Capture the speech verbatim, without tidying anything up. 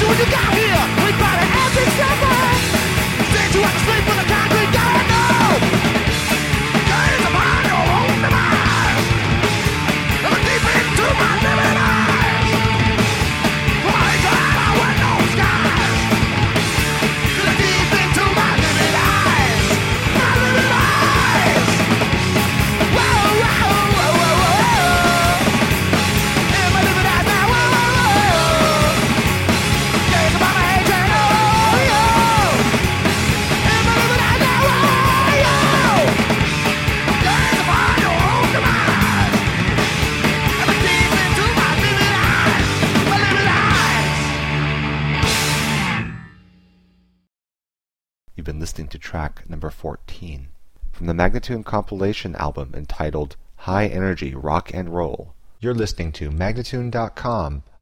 You've been listening to track number fourteen from the Magnatune compilation album entitled High Energy Rock and Roll. You're listening to Magnatune dot com,